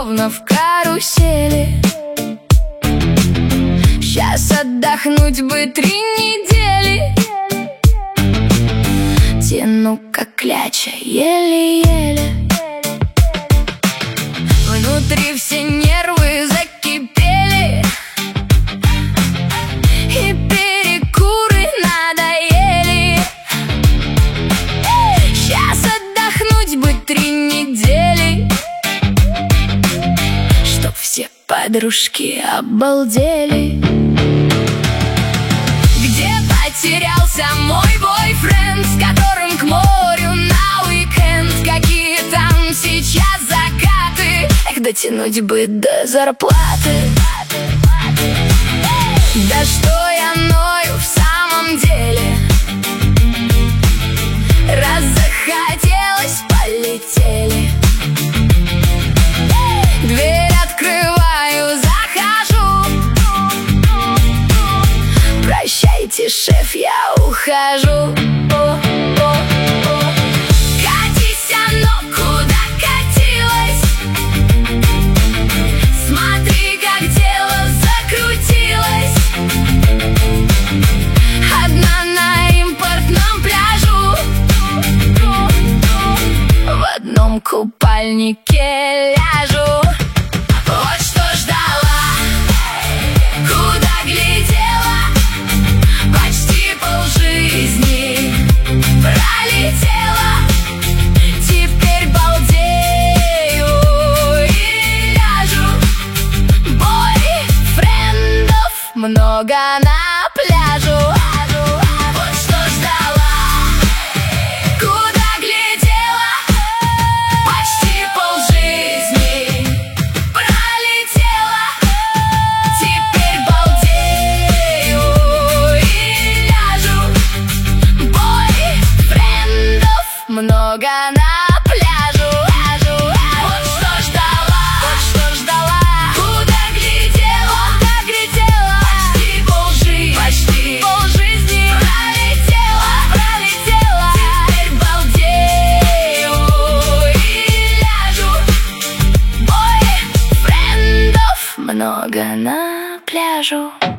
словно в карусели. Сейчас отдохнуть бы 3 недели. Тяну как кляча, еле-еле. Внутри все нервы закипели, и перекуры надоели. Сейчас отдохнуть бы 3 недели, чтоб все подружки обалдели. Где потерялся мой бойфренд, с которым к морю на уикенд? Какие там сейчас закаты, эх, дотянуть бы до зарплаты. Да что я ною в самом деле, раз захотелось, полетели. Дверь открываю, захожу. Прощайте, шеф, я ухожу. Катись, оно куда катилось, смотри, как дело закрутилось. Одна на импортном пляжу, в одном купальнике ляжу. Вот что ждала, куда глядела, почти полжизни пролетела. Теперь балдею и ляжу. Бойфрендов много на пляжу. Вот что ждала, куда глядела, почти полжизни пролетела. Теперь балдею и ляжу. Бойфрендов много на пляжу. Вот что ждала, куда глядела, почти полжизни пролетела. Теперь балдею и ляжу. Бойфрендов много на пляжу.